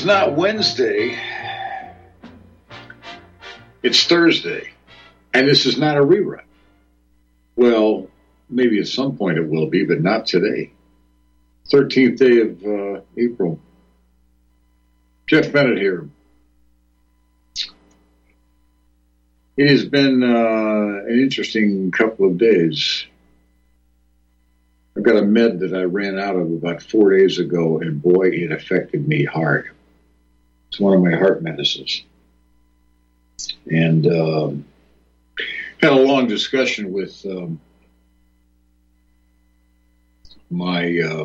not Wednesday, it's Thursday, and this is not a rerun. Well, maybe at some point it will be, but not today. 13th day of April. Jeff Bennett here. It has been an interesting couple of days. I've got a med that I ran out of about 4 days ago, and boy, it affected me hard. It's one of my heart medicines. And had a long discussion with my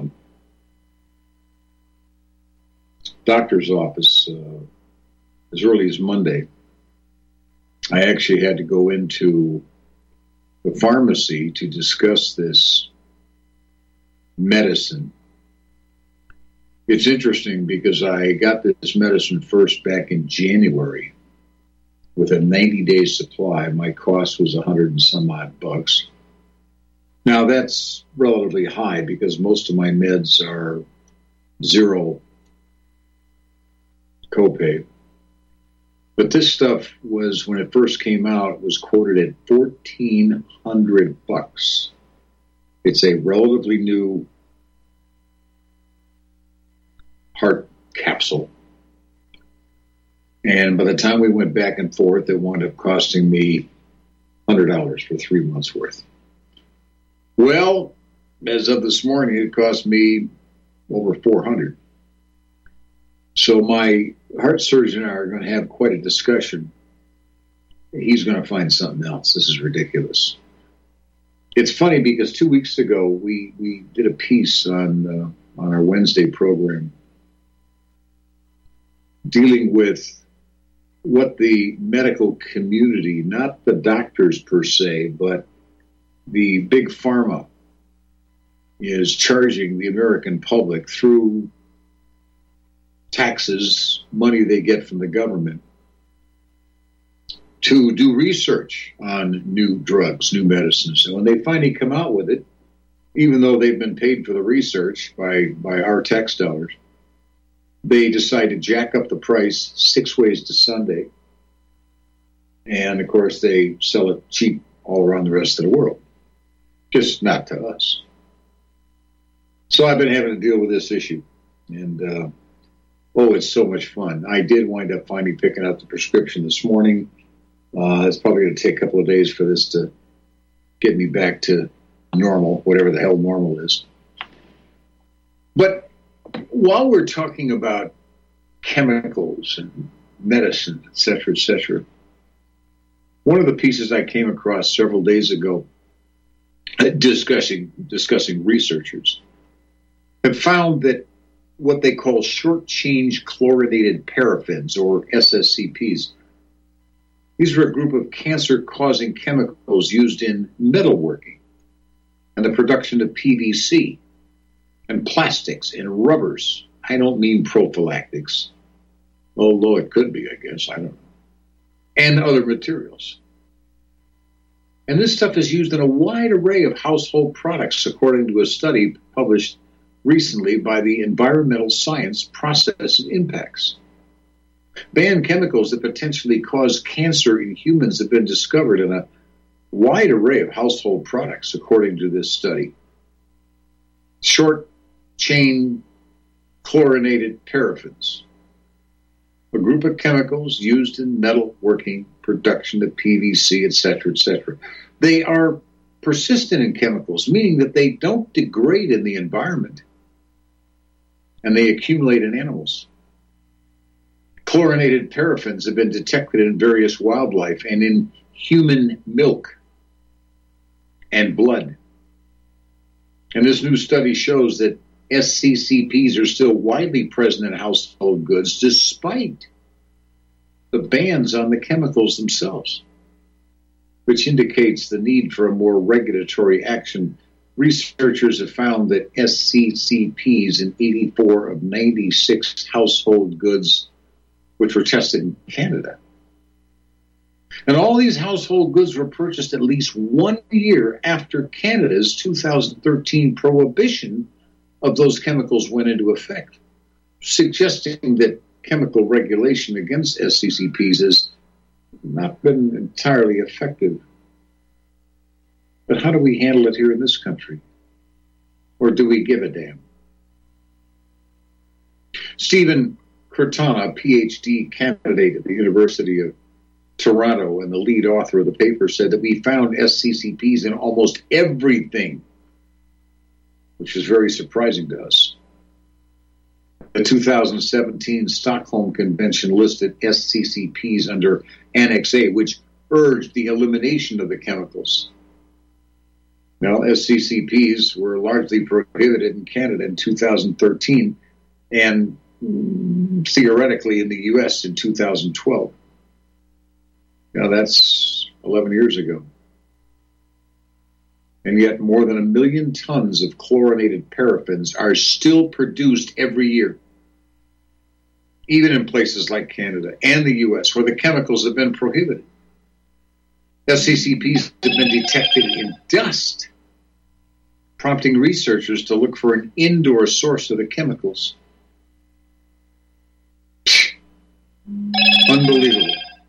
doctor's office as early as Monday. I actually had to go into the pharmacy to discuss this medicine. It's interesting because I got this medicine first back in January with a 90-day supply. My cost was $100 and some odd bucks. Now that's relatively high because most of my meds are zero copay. But this stuff was, when it first came out, was quoted at $1,400. It's a relatively new heart capsule. And by the time we went back and forth, it wound up costing me $100 for 3 months' worth. Well, as of this morning, it cost me over $400. So my heart surgeon and I are going to have quite a discussion. He's going to find something else. This is ridiculous. It's funny because 2 weeks ago we did a piece on our Wednesday program dealing with what the medical community, not the doctors per se, but the big pharma is charging the American public through taxes, money they get from the government, to do research on new drugs, new medicines. And when they finally come out with it, even though they've been paid for the research by our tax dollars, they decide to jack up the price 6 ways to Sunday. And, of course, they sell it cheap all around the rest of the world. Just not to us. So I've been having to deal with this issue. And, it's so much fun. I did wind up finally picking up the prescription this morning. It's probably going to take a couple of days for this to get me back to normal, whatever the hell normal is. But while we're talking about chemicals and medicine, et cetera, one of the pieces I came across several days ago discussing researchers have found that what they call short-chain chlorinated paraffins, or SSCPs. These are a group of cancer-causing chemicals used in metalworking and the production of PVC and plastics and rubbers. I don't mean prophylactics, although it could be, I guess. I don't know. And other materials. And this stuff is used in a wide array of household products, according to a study published recently by the Environmental Science Process and Impacts. Banned chemicals that potentially cause cancer in humans have been discovered in a wide array of household products, according to this study. Short-chain chlorinated paraffins, a group of chemicals used in metalworking, production of PVC, etc. They are persistent in chemicals, meaning that they don't degrade in the environment, and they accumulate in animals. Chlorinated paraffins have been detected in various wildlife and in human milk and blood. And this new study shows that SCCPs are still widely present in household goods despite the bans on the chemicals themselves, which indicates the need for a more regulatory action. Researchers have found that SCCPs in 84 of 96 household goods which were tested in Canada. And all these household goods were purchased at least 1 year after Canada's 2013 prohibition of those chemicals went into effect, suggesting that chemical regulation against SCCPs has not been entirely effective. But how do we handle it here in this country? Or do we give a damn? Stephen Curtana, a PhD candidate at the University of Toronto and the lead author of the paper, said that we found SCCPs in almost everything, which is very surprising to us. The 2017 Stockholm Convention listed SCCPs under Annex A, which urged the elimination of the chemicals. Now, SCCPs were largely prohibited in Canada in 2013 and theoretically in the U.S. in 2012. Now, that's 11 years ago. And yet more than 1 million tons of chlorinated paraffins are still produced every year, even in places like Canada and the U.S., where the chemicals have been prohibited. SCCPs have been detected in dust, prompting researchers to look for an indoor source of the chemicals. Unbelievable.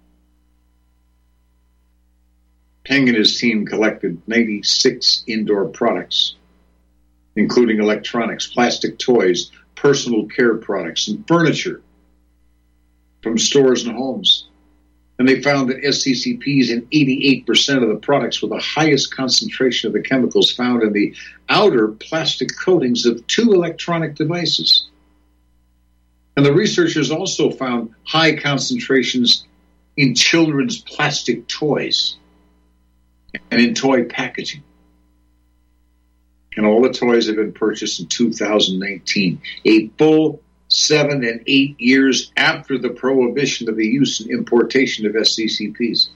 Peng and his team collected 96 indoor products, including electronics, plastic toys, personal care products, and furniture from stores and homes. And they found that SCCPs in 88% of the products with the highest concentration of the chemicals found in the outer plastic coatings of 2 electronic devices. And the researchers also found high concentrations in children's plastic toys and in toy packaging. And all the toys have been purchased in 2019, a full 7 and 8 years after the prohibition of the use and importation of SCCPs.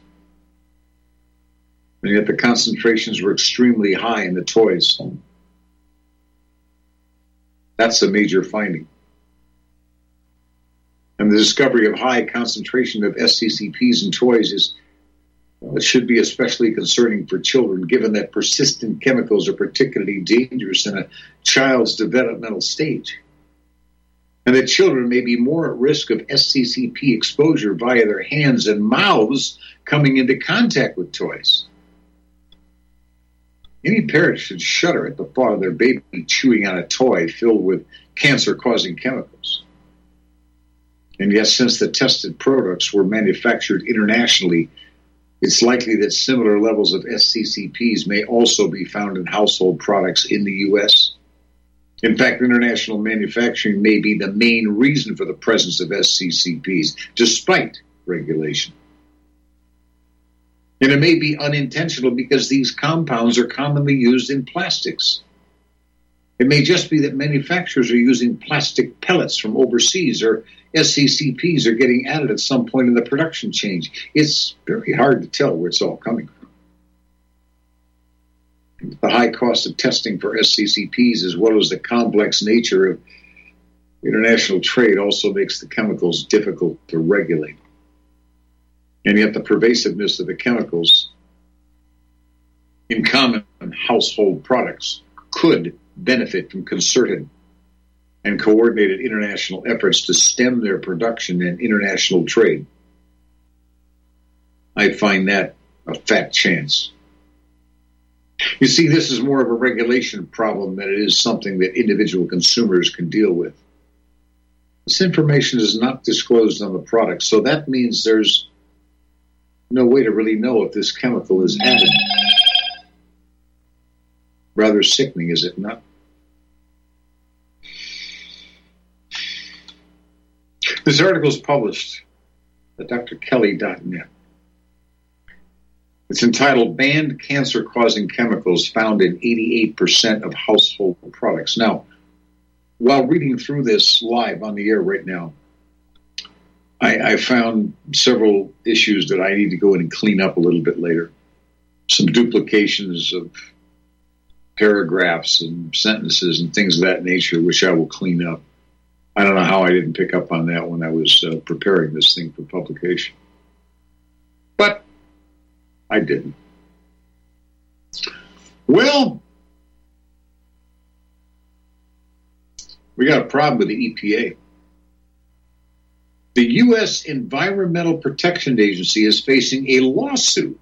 And yet the concentrations were extremely high in the toys. That's a major finding. And the discovery of high concentration of SCCPs in toys it should be especially concerning for children, given that persistent chemicals are particularly dangerous in a child's developmental stage, and that children may be more at risk of SCCP exposure via their hands and mouths coming into contact with toys. Any parent should shudder at the thought of their baby chewing on a toy filled with cancer-causing chemicals. And yet, since the tested products were manufactured internationally, it's likely that similar levels of SCCPs may also be found in household products in the U.S. In fact, international manufacturing may be the main reason for the presence of SCCPs, despite regulation. And it may be unintentional because these compounds are commonly used in plastics. It may just be that manufacturers are using plastic pellets from overseas, or SCCPs are getting added at some point in the production chain. It's very hard to tell where it's all coming from. The high cost of testing for SCCPs, as well as the complex nature of international trade, also makes the chemicals difficult to regulate. And yet the pervasiveness of the chemicals in common household products could benefit from concerted and coordinated international efforts to stem their production and international trade. I find that a fat chance. You see, this is more of a regulation problem than it is something that individual consumers can deal with. This information is not disclosed on the product, so that means there's no way to really know if this chemical is added. Rather sickening, is it not? This article is published at drkelly.net. It's entitled Banned Cancer-Causing Chemicals Found in 88% of Household Products. Now, while reading through this live on the air right now, I found several issues that I need to go in and clean up a little bit later. Some duplications of paragraphs and sentences and things of that nature, which I will clean up. I don't know how I didn't pick up on that when I was preparing this thing for publication. But I didn't. Well, we got a problem with the EPA. The U.S. Environmental Protection Agency is facing a lawsuit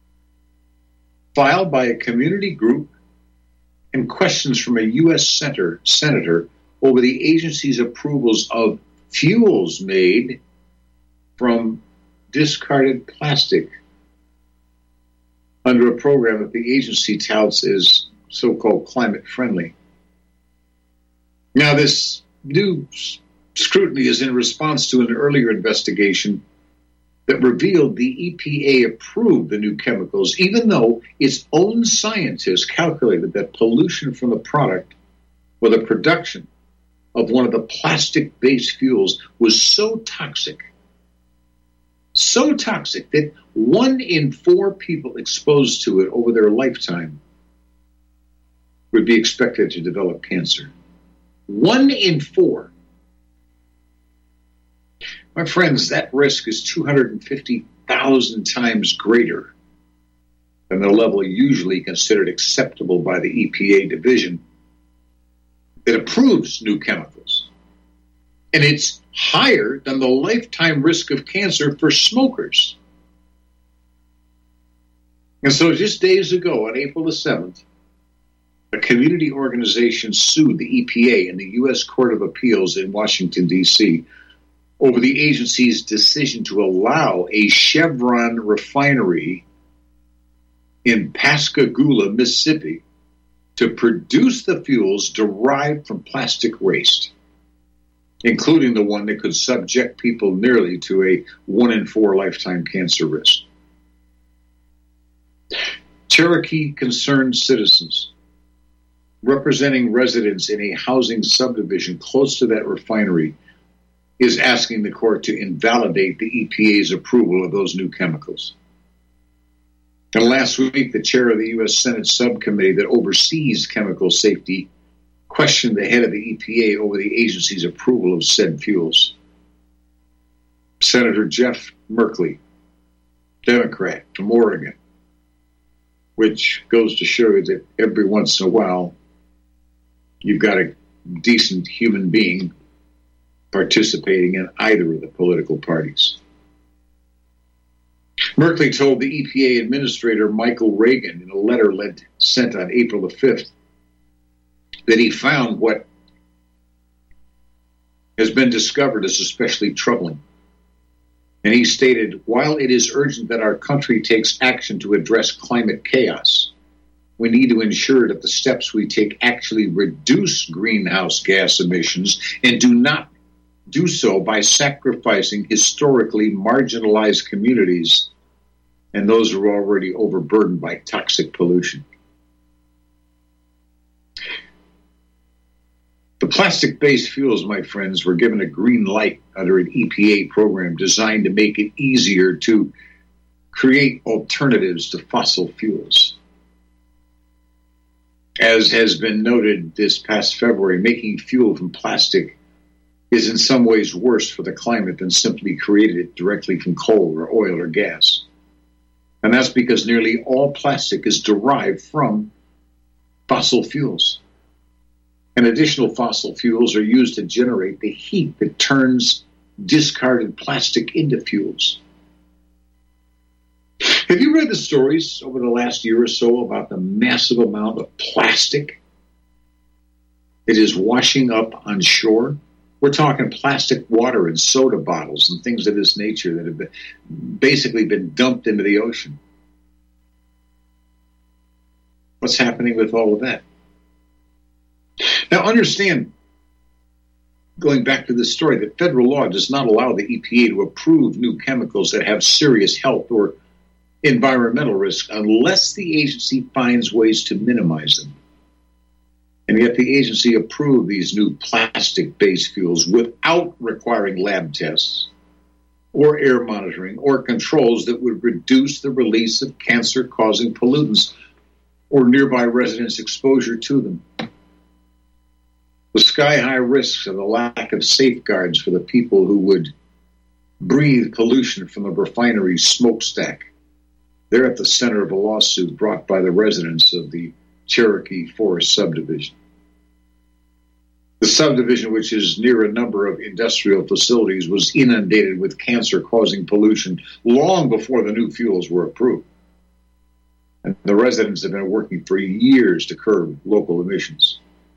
filed by a community group and questions from a U.S. senator over the agency's approvals of fuels made from discarded plastic under a program that the agency touts as so-called climate friendly. Now, this new scrutiny is in response to an earlier investigation that revealed the EPA approved the new chemicals, even though its own scientists calculated that pollution from the product or the production of one of the plastic-based fuels was so toxic that 1 in 4 people exposed to it over their lifetime would be expected to develop cancer. 1 in 4. My friends, that risk is 250,000 times greater than the level usually considered acceptable by the EPA division that approves new chemicals. And it's higher than the lifetime risk of cancer for smokers. And so just days ago, on April the 7th, a community organization sued the EPA in the U.S. Court of Appeals in Washington, D.C., over the agency's decision to allow a Chevron refinery in Pascagoula, Mississippi, to produce the fuels derived from plastic waste, including the one that could subject people nearly to a 1 in 4 lifetime cancer risk. Cherokee Concerned Citizens, representing residents in a housing subdivision close to that refinery, is asking the court to invalidate the EPA's approval of those new chemicals. And last week, the chair of the U.S. Senate subcommittee that oversees chemical safety questioned the head of the EPA over the agency's approval of said fuels. Senator Jeff Merkley, Democrat from Oregon, which goes to show you that every once in a while you've got a decent human being participating in either of the political parties. Merkley told the EPA Administrator Michael Regan in a letter sent on April the 5th that he found what has been discovered as especially troubling. And he stated, while it is urgent that our country takes action to address climate chaos, we need to ensure that the steps we take actually reduce greenhouse gas emissions and do not do so by sacrificing historically marginalized communities and those who are already overburdened by toxic pollution. The plastic-based fuels, my friends, were given a green light under an EPA program designed to make it easier to create alternatives to fossil fuels. As has been noted this past February, making fuel from plastic is in some ways worse for the climate than simply creating it directly from coal or oil or gas. And that's because nearly all plastic is derived from fossil fuels. And additional fossil fuels are used to generate the heat that turns discarded plastic into fuels. Have you read the stories over the last year or so about the massive amount of plastic that is washing up on shore? We're talking plastic water and soda bottles and things of this nature that have basically been dumped into the ocean. What's happening with all of that? Now understand, going back to this story, that federal law does not allow the EPA to approve new chemicals that have serious health or environmental risk unless the agency finds ways to minimize them. And yet the agency approved these new plastic-based fuels without requiring lab tests or air monitoring or controls that would reduce the release of cancer-causing pollutants or nearby residents' exposure to them. The sky-high risks and the lack of safeguards for the people who would breathe pollution from the refinery's smokestack. They're at the center of a lawsuit brought by the residents of the Cherokee Forest subdivision. The subdivision, which is near a number of industrial facilities, was inundated with cancer-causing pollution long before the new fuels were approved. And the residents have been working for years to curb local emissions.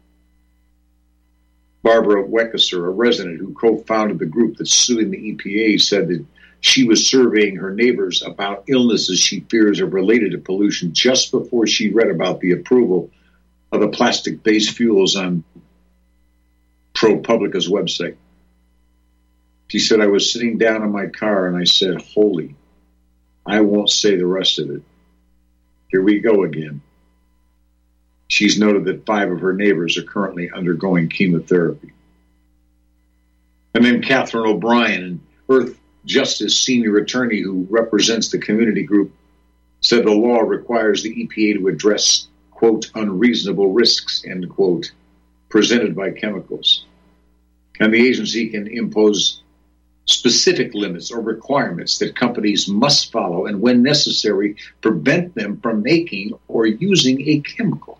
Barbara Weckeser, a resident who co-founded the group that's suing the EPA, said that she was surveying her neighbors about illnesses she fears are related to pollution just before she read about the approval of the plastic-based fuels on ProPublica's website. She said, I was sitting down in my car and I said, holy, I won't say the rest of it. Here we go again. She's noted that 5 of her neighbors are currently undergoing chemotherapy. And then Catherine O'Brien, an Earth Justice senior attorney who represents the community group, said the law requires the EPA to address, quote, unreasonable risks, end quote, presented by chemicals. And the agency can impose specific limits or requirements that companies must follow and, when necessary, prevent them from making or using a chemical.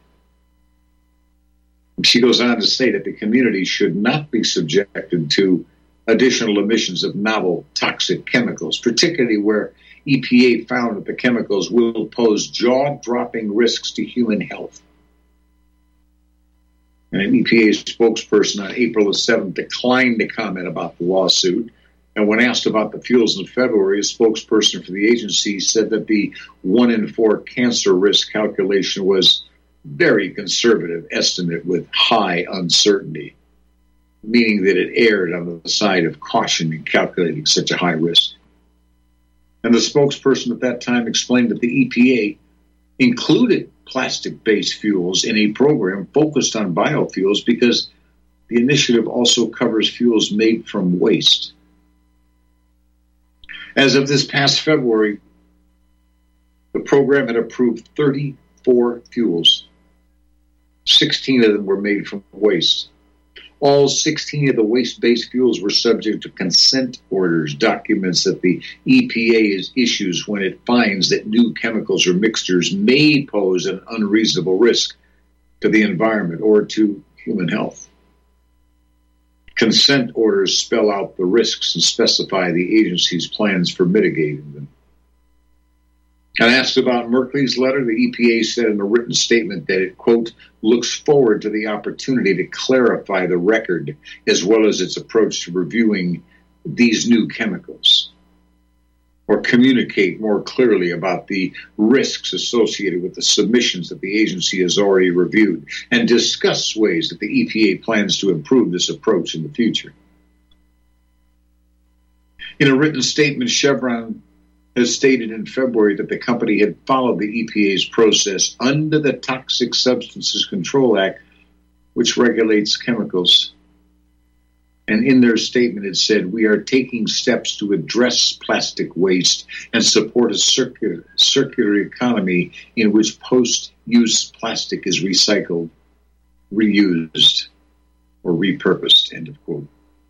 She goes on to say that the community should not be subjected to additional emissions of novel toxic chemicals, particularly where EPA found that the chemicals will pose jaw-dropping risks to human health. And an EPA spokesperson on April the 7th declined to comment about the lawsuit. And when asked about the fuels in February, a spokesperson for the agency said that the 1 in 4 cancer risk calculation was very conservative estimate with high uncertainty, meaning that it erred on the side of caution in calculating such a high risk. And the spokesperson at that time explained that the EPA included plastic-based fuels in a program focused on biofuels because the initiative also covers fuels made from waste. As of this past February, the program had approved 34 fuels. 16 of them were made from waste. All 16 of the waste-based fuels were subject to consent orders, documents that the EPA issues when it finds that new chemicals or mixtures may pose an unreasonable risk to the environment or to human health. Consent orders spell out the risks and specify the agency's plans for mitigating them. And asked about Merkley's letter, the EPA said in a written statement that it, quote, looks forward to the opportunity to clarify the record as well as its approach to reviewing these new chemicals, or communicate more clearly about the risks associated with the submissions that the agency has already reviewed, and discuss ways that the EPA plans to improve this approach in the future. In a written statement, Chevron has stated in February that the company had followed the EPA's process under the Toxic Substances Control Act, which regulates chemicals. And in their statement, it said, we are taking steps to address plastic waste and support a circular economy in which post-use plastic is recycled, reused, or repurposed, end of quote.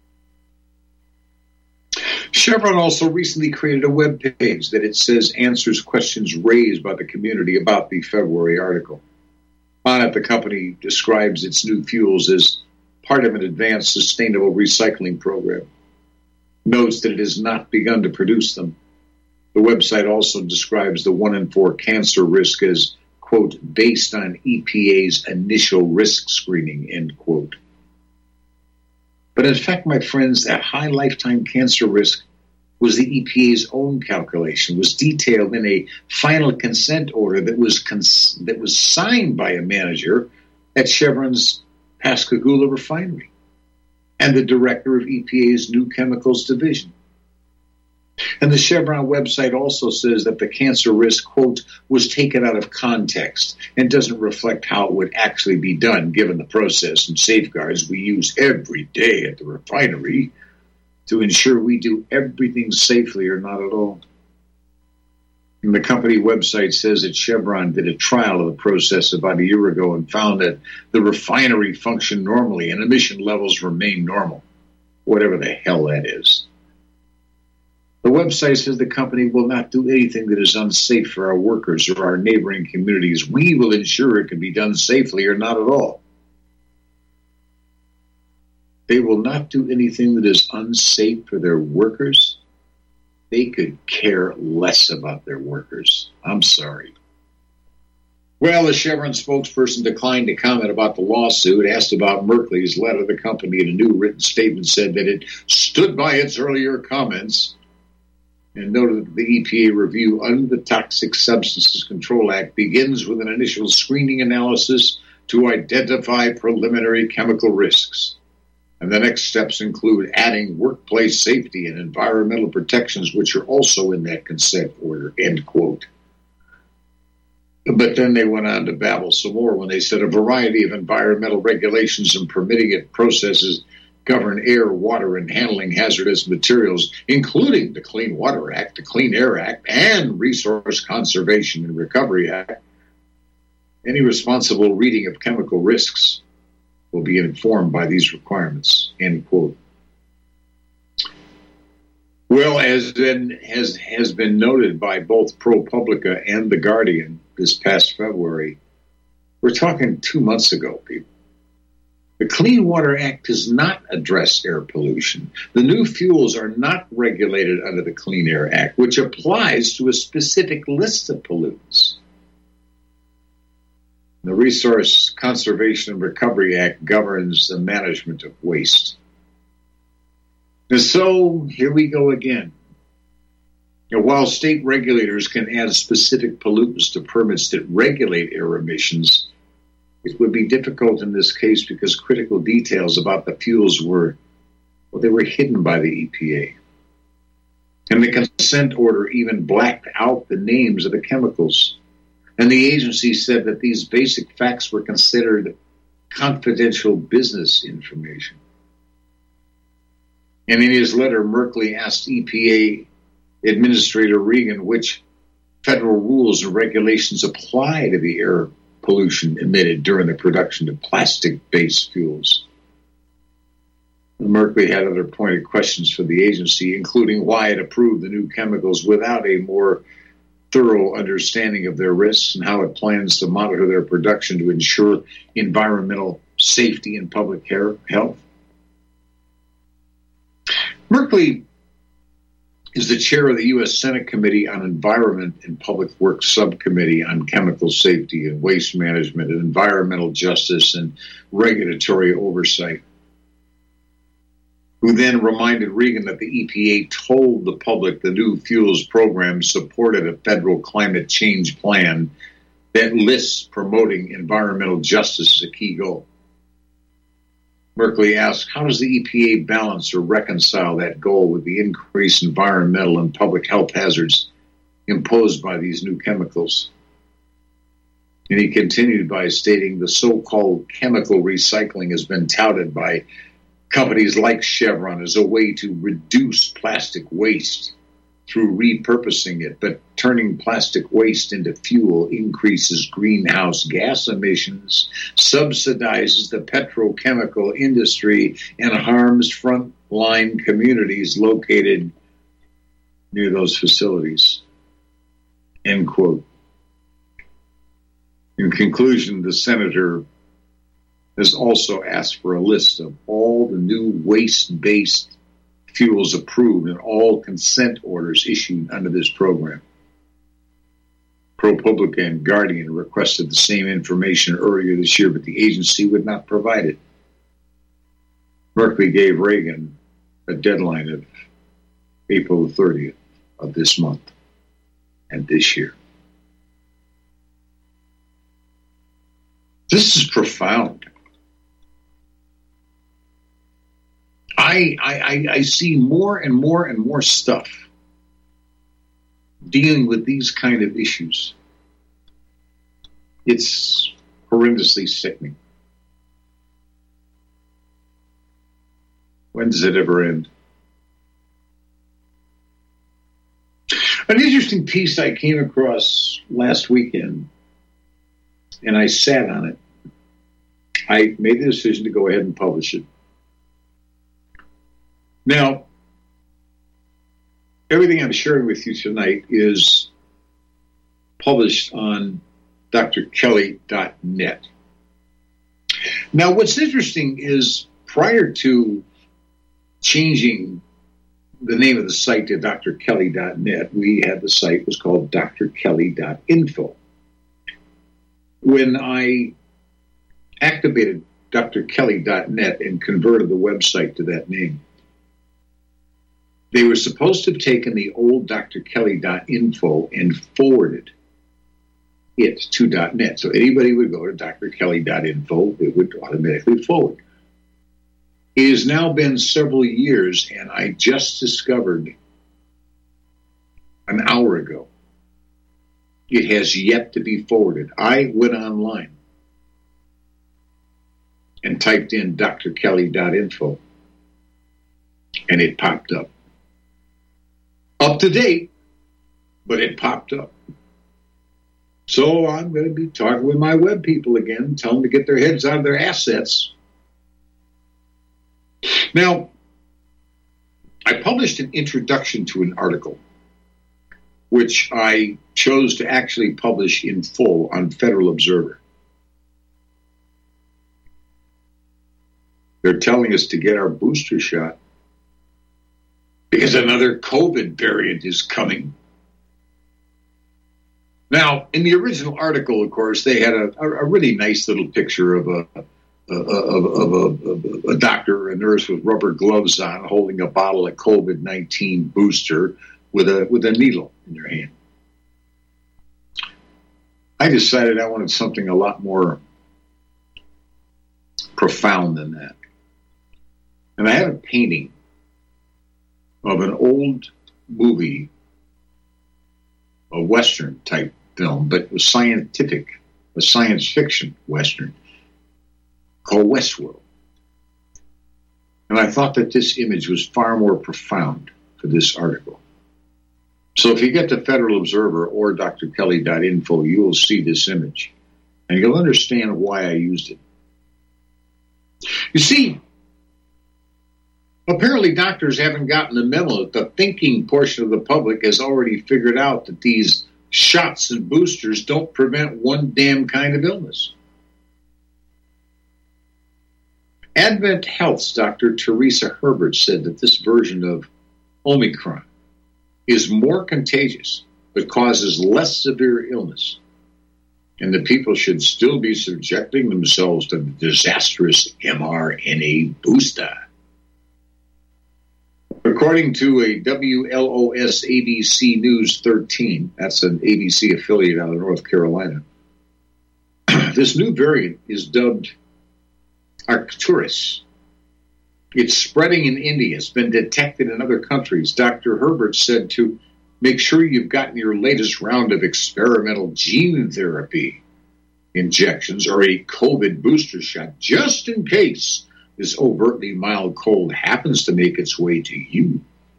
Chevron also recently created a web page that it says answers questions raised by the community about the February article. On it, the company describes its new fuels as part of an advanced sustainable recycling program. Notes that it has not begun to produce them. The website also describes the 1 in 4 cancer risk as, quote, based on EPA's initial risk screening, end quote. But in fact, my friends, that high lifetime cancer risk was the EPA's own calculation, was detailed in a final consent order that was signed by a manager at Chevron's Pascagoula refinery and the director of EPA's New Chemicals Division. And the Chevron website also says that the cancer risk, quote, was taken out of context and doesn't reflect how it would actually be done given the process and safeguards we use every day at the refinery to ensure we do everything safely or not at all. And the company website says that Chevron did a trial of the process about a year ago and found that the refinery functioned normally and emission levels remain normal, whatever the hell that is. The website says the company will not do anything that is unsafe for our workers or our neighboring communities. We will ensure it can be done safely or not at all. They will not do anything that is unsafe for their workers. They could care less about their workers. I'm sorry. Well, the Chevron spokesperson declined to comment about the lawsuit, asked about Merkley's letter. The company in a new written statement said that it stood by its earlier comments and noted that the EPA review under the Toxic Substances Control Act begins with an initial screening analysis to identify preliminary chemical risks. And the next steps include adding workplace safety and environmental protections, which are also in that consent order, end quote. But then they went on to babble some more when they said a variety of environmental regulations and permitting processes govern air, water, and handling hazardous materials, including the Clean Water Act, the Clean Air Act, and Resource Conservation and Recovery Act. Any responsible reading of chemical risks will be informed by these requirements, end quote. Well, as has been noted by both ProPublica and The Guardian this past February, we're talking 2 months ago, people. The Clean Water Act does not address air pollution. The new fuels are not regulated under the Clean Air Act, which applies to a specific list of pollutants. The Resource Conservation and Recovery Act governs the management of waste. And so, here we go again. While state regulators can add specific pollutants to permits that regulate air emissions, it would be difficult in this case because critical details about the fuels were hidden by the EPA. And the consent order even blacked out the names of the chemicals. And the agency said that these basic facts were considered confidential business information. And in his letter, Merkley asked EPA Administrator Regan which federal rules and regulations apply to the air pollution emitted during the production of plastic-based fuels. And Merkley had other pointed questions for the agency, including why it approved the new chemicals without a more thorough understanding of their risks and how it plans to monitor their production to ensure environmental safety and public health. Merkley is the chair of the U.S. Senate Committee on Environment and Public Works Subcommittee on Chemical Safety and Waste Management and Environmental Justice and Regulatory Oversight, who then reminded Regan that the EPA told the public the new fuels program supported a federal climate change plan that lists promoting environmental justice as a key goal. Merkley asked, how does the EPA balance or reconcile that goal with the increased environmental and public health hazards imposed by these new chemicals? And he continued by stating the so-called chemical recycling has been touted by companies like Chevron as a way to reduce plastic waste through repurposing it, but turning plastic waste into fuel increases greenhouse gas emissions, subsidizes the petrochemical industry, and harms frontline communities located near those facilities. End quote. In conclusion, the senator has also asked for a list of all the new waste-based fuels approved and all consent orders issued under this program. ProPublica and Guardian requested the same information earlier this year, but the agency would not provide it. Merkley gave Reagan a deadline of April 30th of this month and this year. This is profound. I see more and more and more stuff dealing with these kind of issues. It's horrendously sickening. When does it ever end? An interesting piece I came across last weekend, and I sat on it. I made the decision to go ahead and publish it. Now, everything I'm sharing with you tonight is published on drkelly.net. Now, what's interesting is prior to changing the name of the site to drkelly.net, we had the site was called drkelly.info. When I activated drkelly.net and converted the website to that name, they were supposed to have taken the old drkelly.info and forwarded it to .net. So anybody would go to drkelly.info, it would automatically forward. It has now been several years, and I just discovered an hour ago it has yet to be forwarded. I went online and typed in drkelly.info, and it popped up. Up to date, but it popped up. So I'm going to be talking with my web people again, tell them to get their heads out of their assets. Now, I published an introduction to an article, which I chose to actually publish in full on Federal Observer. They're telling us to get our booster shot because another COVID variant is coming. Now, in the original article, of course, they had a really nice little picture of a doctor, a nurse with rubber gloves on, holding a bottle of COVID-19 booster with a needle in their hand. I decided I wanted something a lot more profound than that. And I had a painting of an old movie, a Western type film, but it was scientific, a science fiction Western called Westworld. And I thought that this image was far more profound for this article. So if you get to Federal Observer or drkelly.info, you will see this image, and you'll understand why I used it. You see, apparently doctors haven't gotten the memo that the thinking portion of the public has already figured out that these shots and boosters don't prevent one damn kind of illness. Advent Health's Dr. Teresa Herbert said that this version of Omicron is more contagious but causes less severe illness, and the people should still be subjecting themselves to the disastrous mRNA booster. According to a WLOS ABC News 13, that's an ABC affiliate out of North Carolina, this new variant is dubbed Arcturus. It's spreading in India. It's been detected in other countries. Dr. Herbert said to make sure you've gotten your latest round of experimental gene therapy injections or a COVID booster shot, just in case this overtly mild cold happens to make its way to you.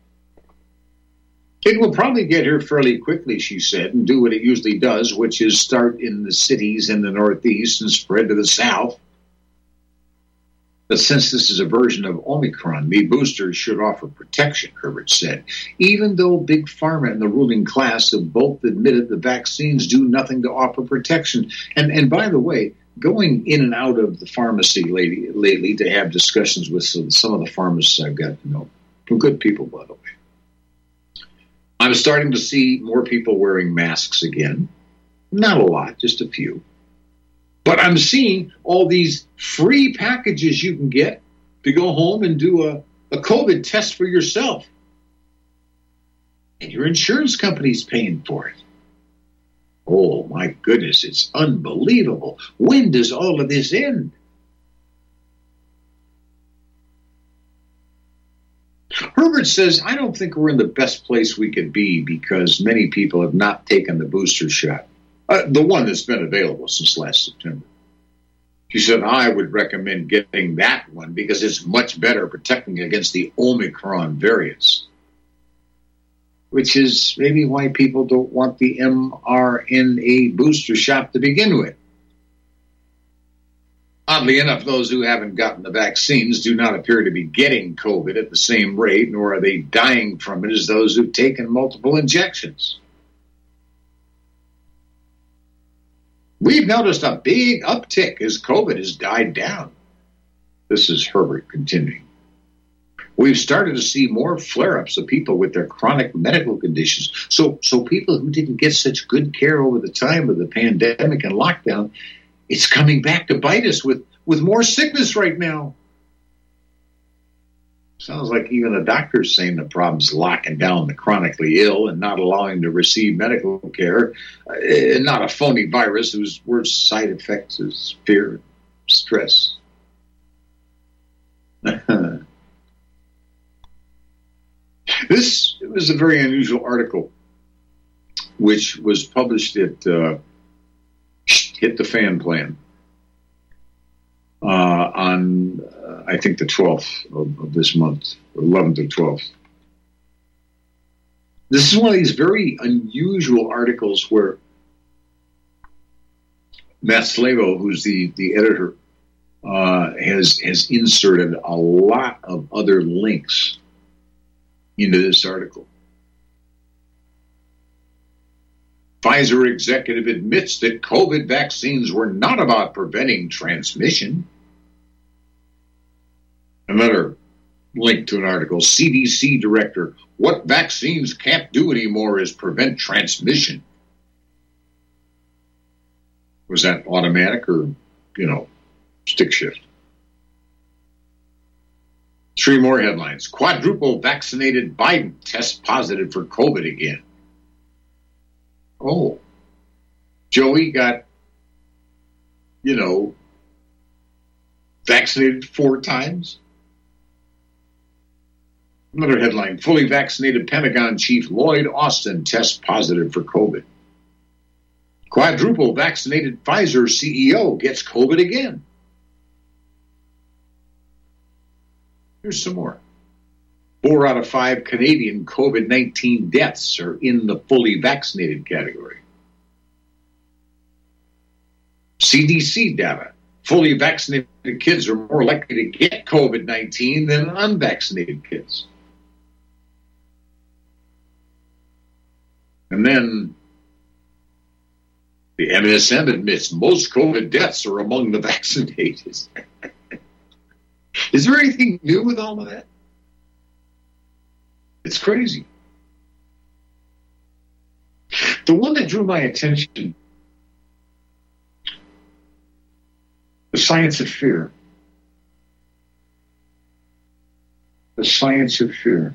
It will probably get here fairly quickly, she said, and do what it usually does, which is start in the cities in the Northeast and spread to the South. But since this is a version of Omicron, the boosters should offer protection, Herbert said, even though Big Pharma and the ruling class have both admitted the vaccines do nothing to offer protection. And by the way, going in and out of the pharmacy lately to have discussions with some of the pharmacists I've got to know, from good people, by the way, I'm starting to see more people wearing masks again. Not a lot, just a few. But I'm seeing all these free packages you can get to go home and do a COVID test for yourself. And your insurance company's paying for it. Oh, my goodness, it's unbelievable. When does all of this end? Herbert says, I don't think we're in the best place we could be because many people have not taken the booster shot. The one that's been available since last September. She said, I would recommend getting that one because it's much better protecting against the Omicron variants, which is maybe why people don't want the mRNA booster shot to begin with. Oddly enough, those who haven't gotten the vaccines do not appear to be getting COVID at the same rate, nor are they dying from it as those who've taken multiple injections. We've noticed a big uptick as COVID has died down. This is Herbert continuing. We've started to see more flare-ups of people with their chronic medical conditions. So people who didn't get such good care over the time of the pandemic and lockdown, it's coming back to bite us with more sickness right now. Sounds like even the doctor's saying the problem's locking down the chronically ill and not allowing them to receive medical care, and not a phony virus whose worst side effects is fear and stress. This was a very unusual article, which was published at Hit the Fan Plan on, I think, the 12th of this month, 11th or 12th. This is one of these very unusual articles where Matt Slavo, who's the editor, has inserted a lot of other links into this article. Pfizer executive admits that COVID vaccines were not about preventing transmission. Another link to an article. CDC director, what vaccines can't do anymore is prevent transmission. Was that automatic or, stick shift? 3 more headlines. Quadruple vaccinated Biden tests positive for COVID again. Oh, Joey got, vaccinated 4 times. Another headline. Fully vaccinated Pentagon chief Lloyd Austin tests positive for COVID. Quadruple vaccinated Pfizer CEO gets COVID again. Here's some more. 4 out of 5 Canadian COVID-19 deaths are in the fully vaccinated category. CDC data. Fully vaccinated kids are more likely to get COVID-19 than unvaccinated kids. And then the MSM admits most COVID deaths are among the vaccinated. Is there anything new with all of that? It's crazy. The one that drew my attention, the science of fear. The science of fear.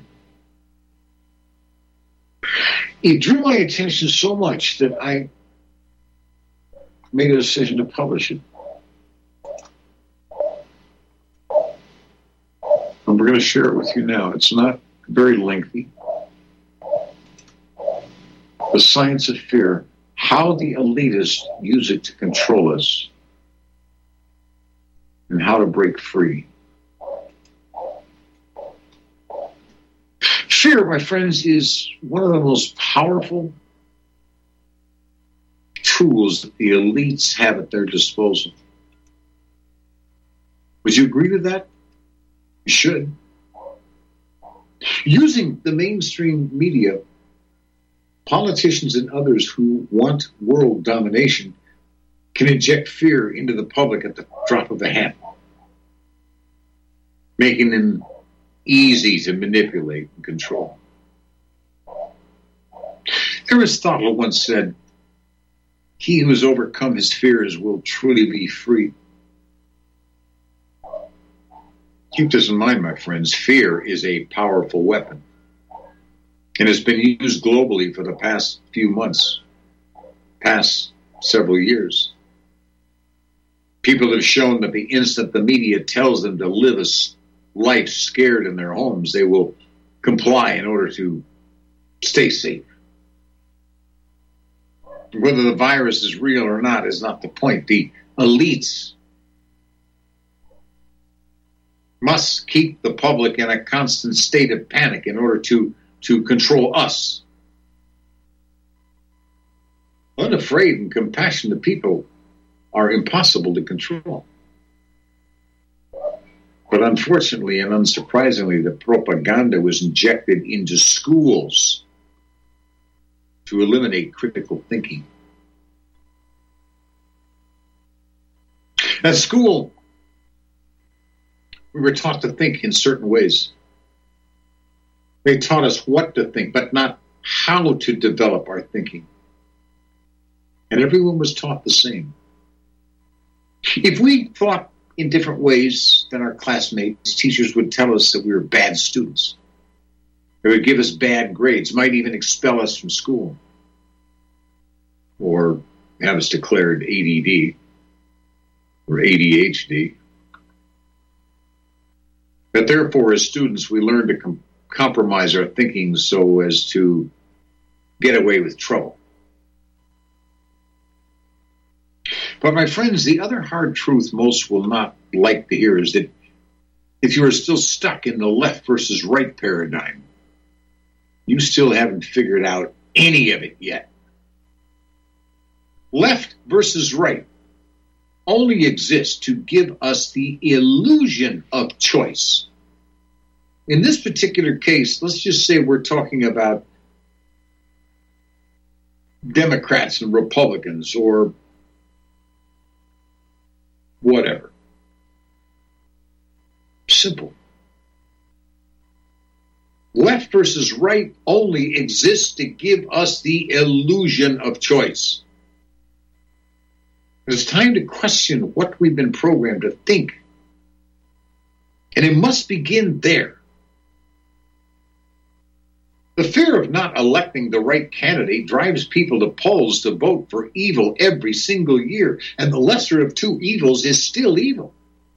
It drew my attention so much that I made a decision to publish it. And we're going to share it with you now. It's not very lengthy. The science of fear, how the elitists use it to control us, and how to break free. Fear, my friends, is one of the most powerful tools that the elites have at their disposal. Would you agree with that? You should. Using the mainstream media, politicians and others who want world domination can inject fear into the public at the drop of a hat, making them easy to manipulate and control. Aristotle once said, "He who has overcome his fears will truly be free." Keep this in mind, my friends. Fear is a powerful weapon, and has been used globally for the past few months, past several years. People have shown that the instant the media tells them to live a life scared in their homes, they will comply in order to stay safe. Whether the virus is real or not is not the point. The elites must keep the public in a constant state of panic in order to control us. Unafraid and compassionate people are impossible to control. But unfortunately and unsurprisingly, the propaganda was injected into schools to eliminate critical thinking. At school, We were taught to think in certain ways. They taught us what to think, but not how to develop our thinking. And everyone was taught the same. If we thought in different ways than our classmates, teachers would tell us that we were bad students. They would give us bad grades, might even expel us from school, or have us declared ADD or ADHD. That therefore, as students, we learn to compromise our thinking so as to get away with trouble. But my friends, the other hard truth most will not like to hear is that if you are still stuck in the left versus right paradigm, you still haven't figured out any of it yet. Left versus right only exists to give us the illusion of choice. In this particular case, let's just say we're talking about Democrats and Republicans or whatever. Simple. Left versus right only exists to give us the illusion of choice. It's time to question what we've been programmed to think. And it must begin there. The fear of not electing the right candidate drives people to polls to vote for evil every single year, and the lesser of two evils is still evil.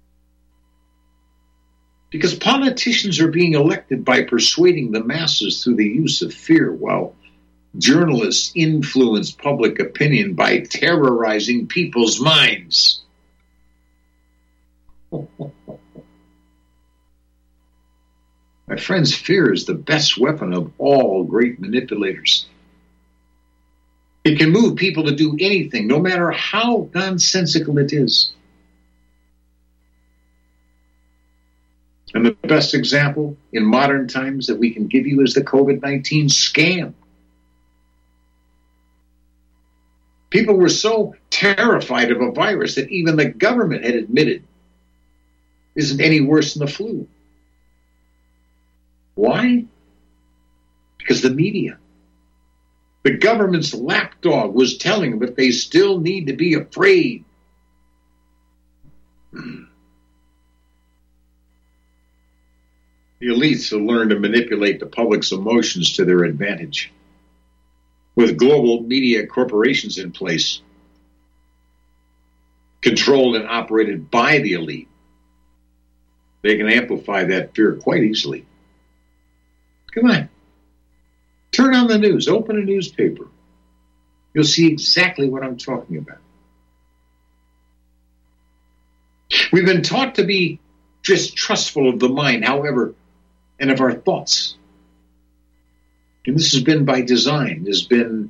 Because politicians are being elected by persuading the masses through the use of fear, while journalists influence public opinion by terrorizing people's minds. My friends, fear is the best weapon of all great manipulators. It can move people to do anything, no matter how nonsensical it is. And the best example in modern times that we can give you is the COVID-19 scam. People were so terrified of a virus that even the government had admitted isn't any worse than the flu. Why? Because the media, the government's lapdog, was telling them that they still need to be afraid. The elites have learned to manipulate the public's emotions to their advantage. With global media corporations in place, controlled and operated by the elite, they can amplify that fear quite easily. Come on. Turn on the news. Open a newspaper. You'll see exactly what I'm talking about. We've been taught to be distrustful of the mind, however, and of our thoughts. And this has been by design. It has been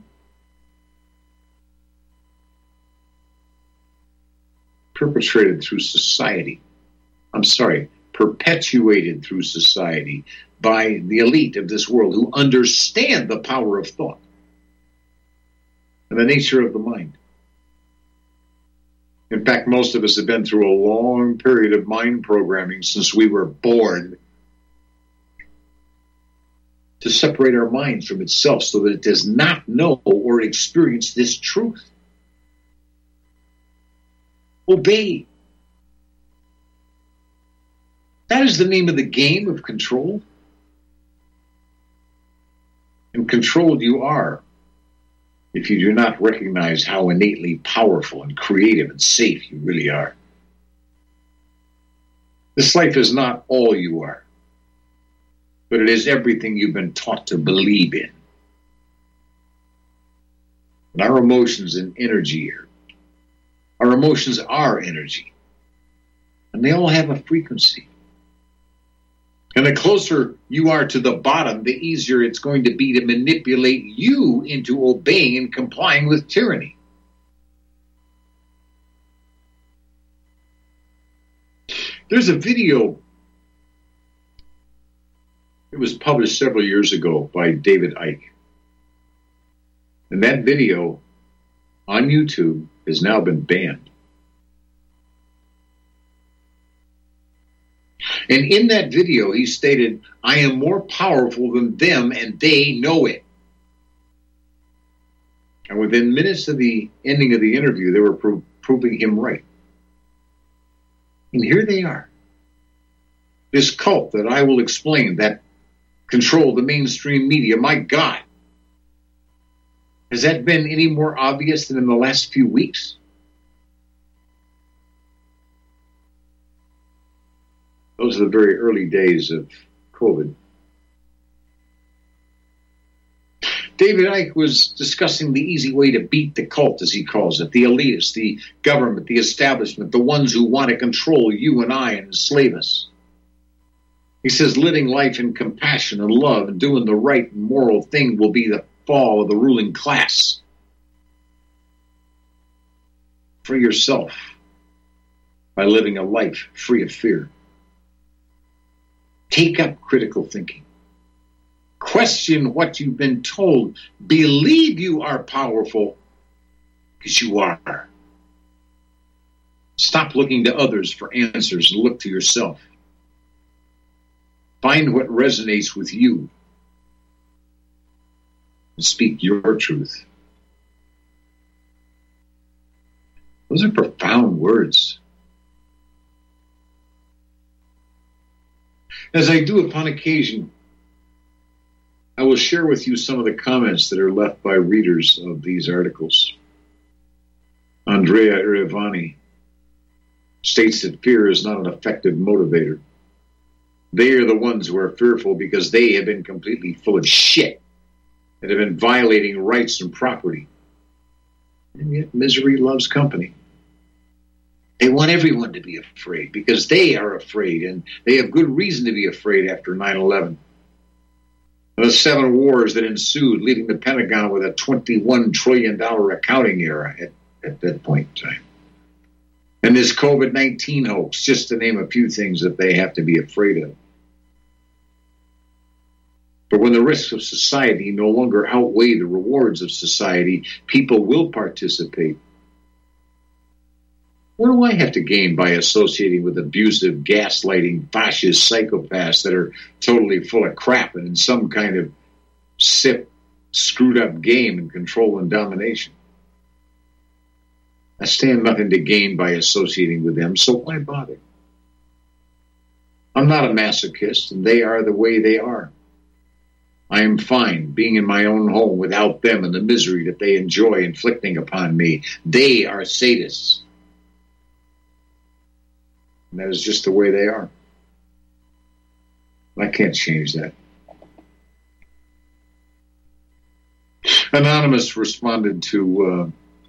perpetrated through society. Perpetuated through society by the elite of this world who understand the power of thought and the nature of the mind. In fact, most of us have been through a long period of mind programming since we were born to separate our minds from itself so that it does not know or experience this truth. Obey. That is the name of the game of control. And controlled you are if you do not recognize how innately powerful and creative and safe you really are. This life is not all you are, but it is everything you've been taught to believe in. And our emotions and energy here. Our emotions are energy. And they all have a frequency. And the closer you are to the bottom, the easier it's going to be to manipulate you into obeying and complying with tyranny. There's a video. It was published several years ago by David Icke. And that video on YouTube has now been banned. And in that video, he stated, I am more powerful than them, and they know it. And within minutes of the ending of the interview, they were proving him right. And here they are. This cult that I will explain, that control the mainstream media, my God. Has that been any more obvious than in the last few weeks? Those are the very early days of COVID. David Icke was discussing the easy way to beat the cult, as he calls it, the elitists, the government, the establishment, the ones who want to control you and I and enslave us. He says living life in compassion and love and doing the right and moral thing will be the fall of the ruling class. Free yourself by living a life free of fear. Take up critical thinking. Question what you've been told. Believe you are powerful, because you are. Stop looking to others for answers and look to yourself. Find what resonates with you and speak your truth. Those are profound words. As I do upon occasion, I will share with you some of the comments that are left by readers of these articles. Andrea Irivani states that fear is not an effective motivator. They are the ones who are fearful because they have been completely full of shit and have been violating rights and property. And yet misery loves company. They want everyone to be afraid because they are afraid, and they have good reason to be afraid after 9/11. The 7 wars that ensued, leaving the Pentagon with a $21 trillion accounting error at that point in time. And this COVID-19 hoax, just to name a few things that they have to be afraid of. But when the risks of society no longer outweigh the rewards of society, people will participate. What do I have to gain by associating with abusive, gaslighting, fascist psychopaths that are totally full of crap and in some kind of sick, screwed up game in control and domination? I stand nothing to gain by associating with them, so why bother? I'm not a masochist, and they are the way they are. I am fine being in my own home without them and the misery that they enjoy inflicting upon me. They are sadists. And that is just the way they are. I can't change that. Anonymous responded to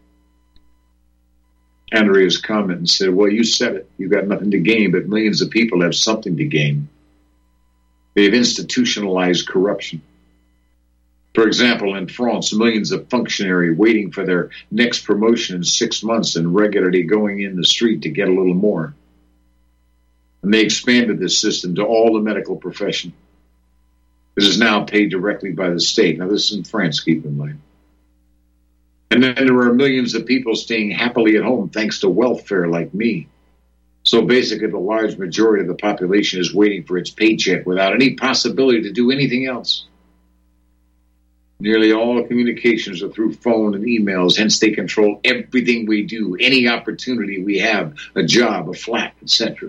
Andrea's comment and said, well, you said it. You've got nothing to gain, but millions of people have something to gain. They've institutionalized corruption. For example, in France, millions of functionaries waiting for their next promotion in 6 months and regularly going in the street to get a little more. And they expanded this system to all the medical profession. This is now paid directly by the state. Now, this is in France, keep in mind. And then there are millions of people staying happily at home thanks to welfare like me. So basically, the large majority of the population is waiting for its paycheck without any possibility to do anything else. Nearly all communications are through phone and emails, hence they control everything we do, any opportunity we have, a job, a flat, etc.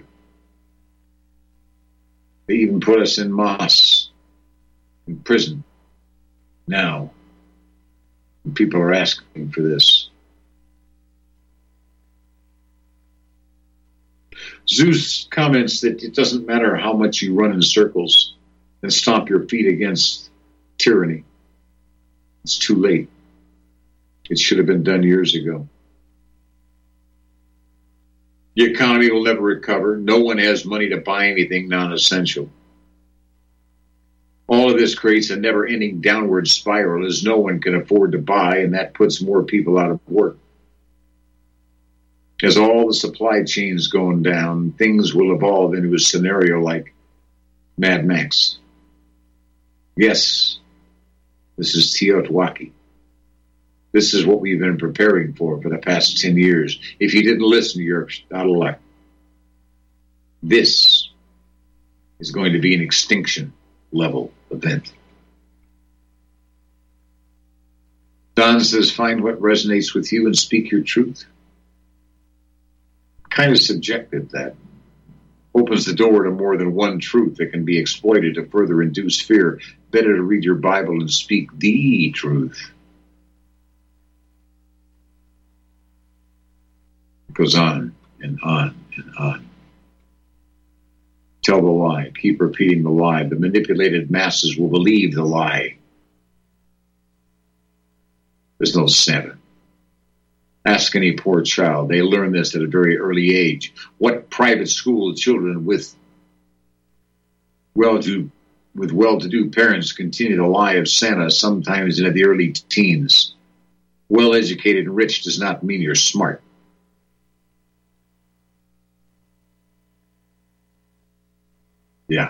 They even put us in mosques, in prison, now. And people are asking for this. Zeus comments that it doesn't matter how much you run in circles and stomp your feet against tyranny. It's too late. It should have been done years ago. The economy will never recover. No one has money to buy anything non-essential. All of this creates a never-ending downward spiral as no one can afford to buy, and that puts more people out of work. As all the supply chains going down, things will evolve into a scenario like Mad Max. Yes, this is Teotihuacan. This is what we've been preparing for the past 10 years. If you didn't listen, you're out of luck. This is going to be an extinction level event. Don says, find what resonates with you and speak your truth. Kind of subjective, that. Opens the door to more than one truth that can be exploited to further induce fear. Better to read your Bible and speak the truth. It goes on and on and on. Tell the lie. Keep repeating the lie. The manipulated masses will believe the lie. There's no Santa. Ask any poor child. They learn this at a very early age. What private school children with well-to-do parents continue the lie of Santa sometimes in the early teens. Well-educated and rich does not mean you're smart. Yeah.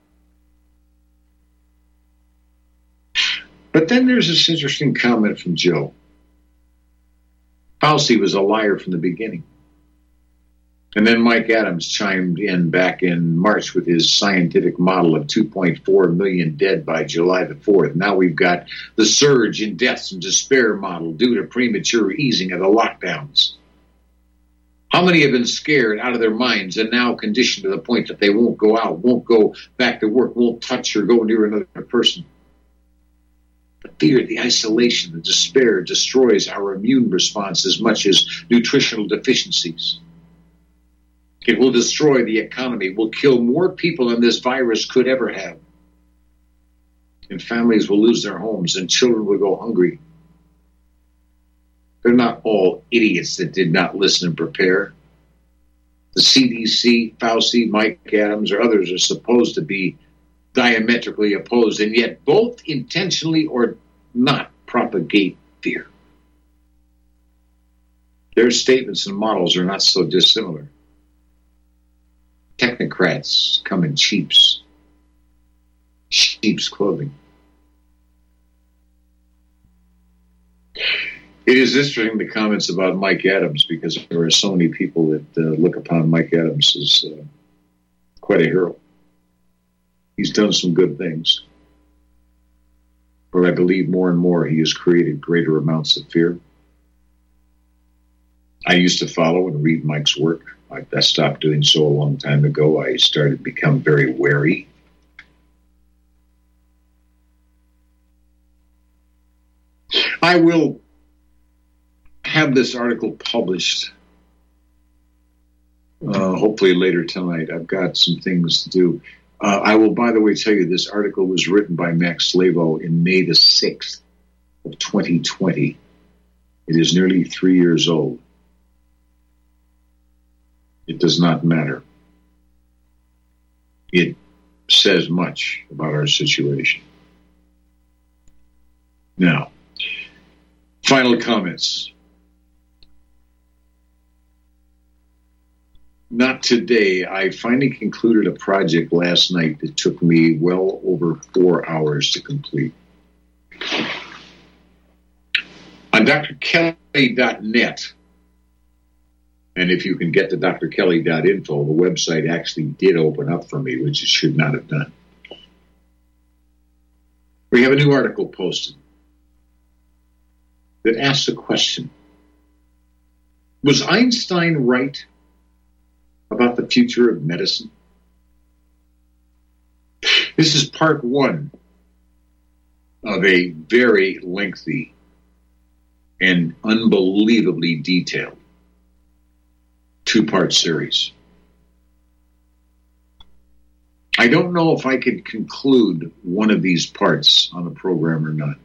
But then there's this interesting comment from Joe. Fauci was a liar from the beginning. And then Mike Adams chimed in back in March with his scientific model of 2.4 million dead by July the 4th. Now we've got the surge in deaths and despair model due to premature easing of the lockdowns. How many have been scared out of their minds and now conditioned to the point that they won't go out, won't go back to work, won't touch or go near another person? The fear, the isolation, the despair destroys our immune response as much as nutritional deficiencies. It will destroy the economy, will kill more people than this virus could ever have. And families will lose their homes and children will go hungry. They're not all idiots that did not listen and prepare. The CDC, Fauci, Mike Adams, or others are supposed to be diametrically opposed, and yet both intentionally or not propagate fear. Their statements and models are not so dissimilar. Technocrats come in sheep's clothing. It is interesting, the comments about Mike Adams, because there are so many people that look upon Mike Adams as quite a hero. He's done some good things. But I believe more and more he has created greater amounts of fear. I used to follow and read Mike's work. I stopped doing so a long time ago. I started to become very wary. I will have this article published hopefully later tonight. I've got some things to do. I will, by the way, tell you this article was written by Max Slavo in May the 6th of 2020. It is nearly 3 years old. It does not matter. It says much about our situation. Now, final comments. Not today. I finally concluded a project last night that took me well over 4 hours to complete. On drkelly.net, and if you can get to drkelly.info, the website actually did open up for me, which it should not have done. We have a new article posted that asks a question. Was Einstein right about the future of medicine? This is part one of a very lengthy and unbelievably detailed two-part series. I don't know if I could conclude one of these parts on the program or not.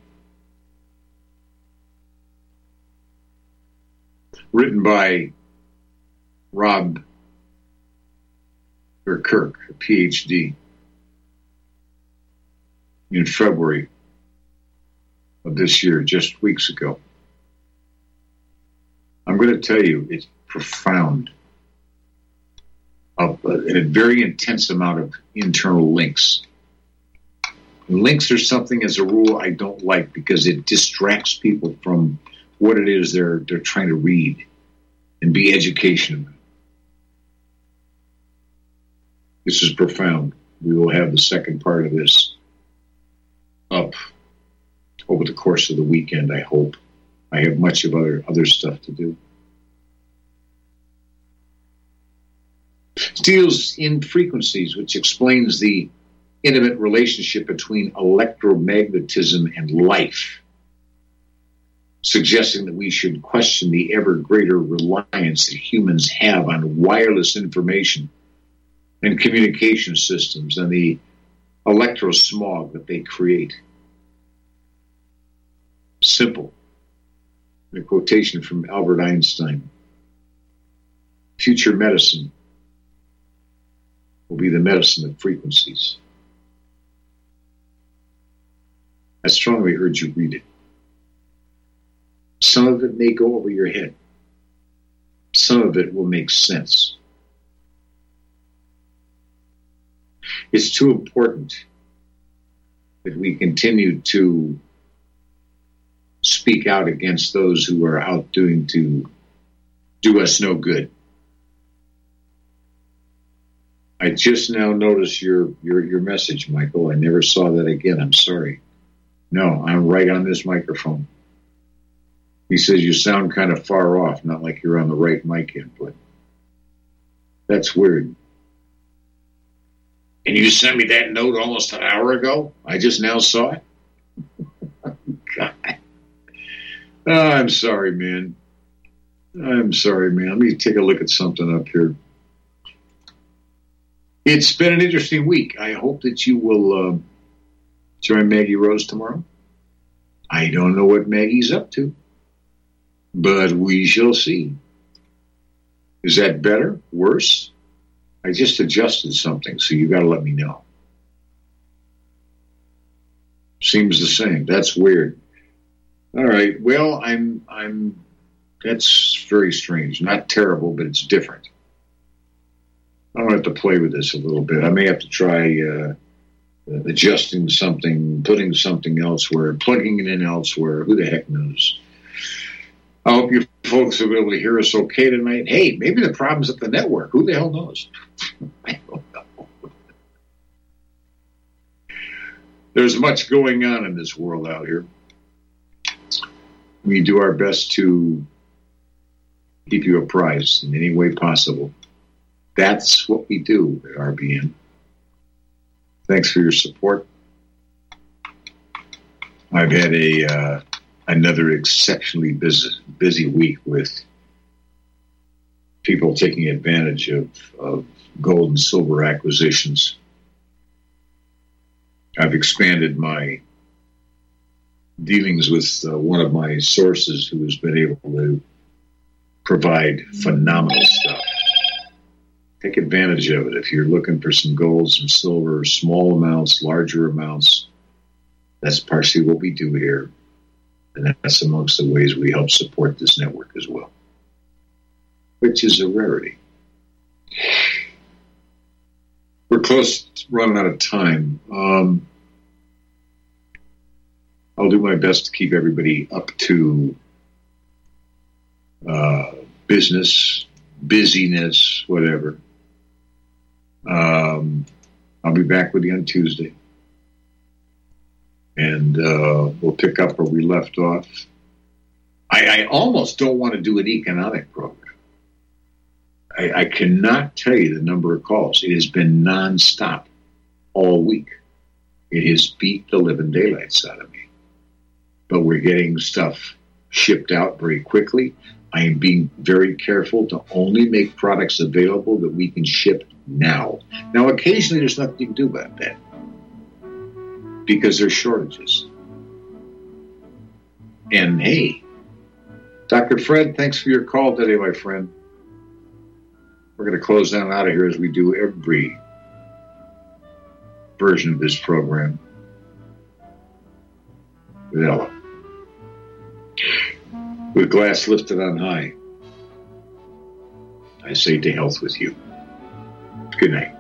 Written by Rob Kirk, a PhD, in February of this year, just weeks ago. I'm going to tell you, it's profound. A very intense amount of internal links. And links are something, as a rule, I don't like because it distracts people from what it is they're trying to read and be educational. This is profound. we will have the second part of this up over the course of the weekend, I hope. I have much of other stuff to do. It deals in frequencies, which explains the intimate relationship between electromagnetism and life, suggesting that we should question the ever greater reliance that humans have on wireless information and communication systems and the electrosmog that they create. Simple. A quotation from Albert Einstein. Future medicine will be the medicine of frequencies. I strongly urge you to read it. Some of it may go over your head. Some of it will make sense. It's too important that we continue to speak out against those who are out doing to do us no good. I just now noticed your message, Michael. I never saw that again. I'm sorry. No, I'm right on this microphone. He says you sound kind of far off, not like you're on the right mic input. That's weird. And you sent me that note almost an hour ago? I just now saw it? God. Oh, I'm sorry, man. I'm sorry, man. Let me take a look at something up here. It's been an interesting week. I hope that you will join Maggie Rose tomorrow. I don't know what Maggie's up to, but we shall see. Is that better? Worse? I just adjusted something, so you got to let me know. Seems the same. That's weird. All right. Well, that's very strange. Not terrible, but it's different. I'm going to have to play with this a little bit. I may have to try adjusting something, putting something elsewhere, plugging it in elsewhere. Who the heck knows? I hope you folks will be able to hear us okay tonight. Hey, maybe the problem's at the network. Who the hell knows? I don't know. There's much going on in this world out here. We do our best to keep you apprised in any way possible. That's what we do at RBN. Thanks for your support. I've had another exceptionally busy week with people taking advantage of gold and silver acquisitions. I've expanded my dealings with one of my sources who has been able to provide phenomenal stuff. Take advantage of it. If you're looking for some gold, some silver, small amounts, larger amounts, that's partially what we do here. And that's amongst the ways we help support this network as well, which is a rarity. We're close to running out of time. I'll do my best to keep everybody up to business, busyness, whatever. I'll be back with you on Tuesday. And we'll pick up where we left off. I almost don't want to do an economic program. I cannot tell you the number of calls. It has been nonstop all week. It has beat the living daylights out of me. But we're getting stuff shipped out very quickly. I am being very careful to only make products available that we can ship now. Now, occasionally there's nothing you can do about that because there's shortages. And hey, Dr. Fred, thanks for your call today, my friend. We're going to close down out of here as we do every version of this program with Ella. With glass lifted on high, I say to health with you. Good night.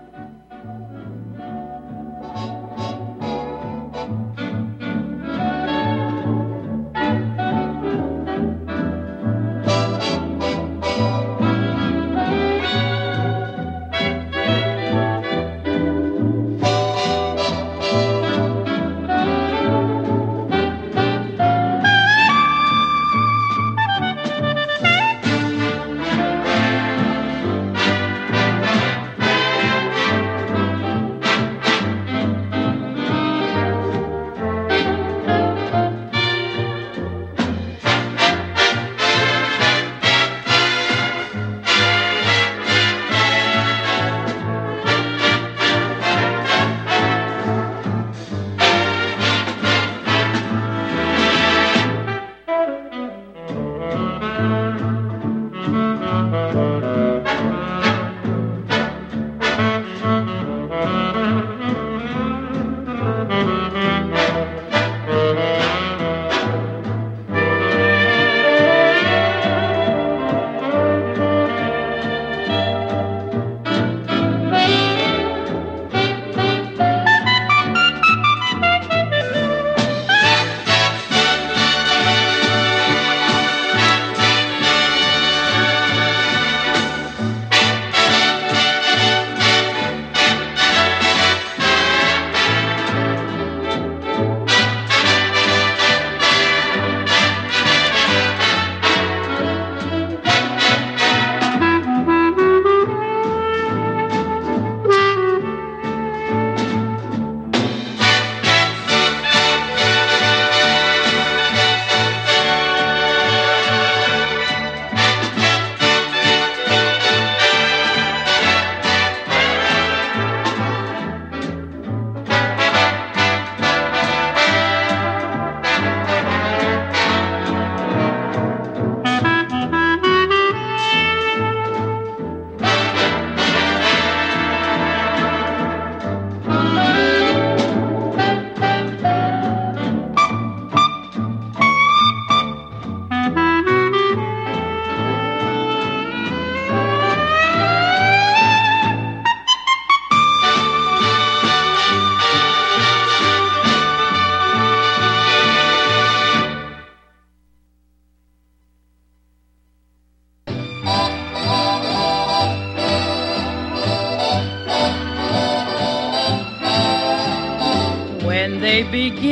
they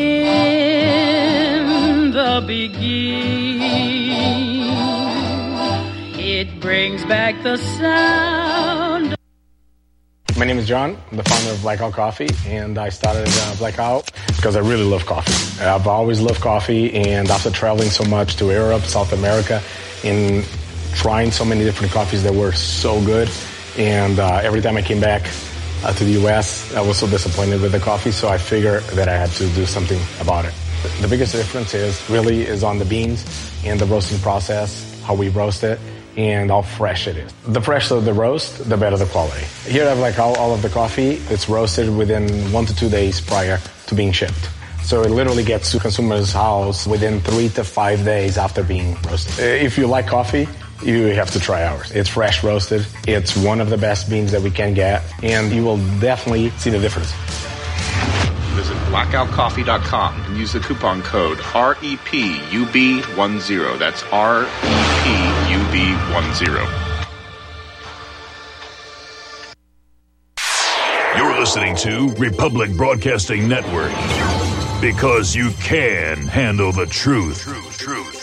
begin the beginning. It brings back the sound. My name is John. I'm the founder of Blackout Coffee, and I started Blackout because I really love coffee. I've always loved coffee, and after traveling so much to Europe, South America, and trying so many different coffees that were so good, and every time I came back to the U.S., I was so disappointed with the coffee, so I figured that I had to do something about it. The biggest difference is on the beans and the roasting process, how we roast it, and how fresh it is. The fresher the roast, the better the quality. Here I have all of the coffee. It's roasted within 1 to 2 days prior to being shipped. So it literally gets to consumer's house within 3 to 5 days after being roasted. If you like coffee, you have to try ours. It's fresh roasted. It's one of the best beans that we can get, and you will definitely see the difference. Visit blackoutcoffee.com and use the coupon code REPUB10. That's REPUB10. You're listening to Republic Broadcasting Network, because you can handle the truth.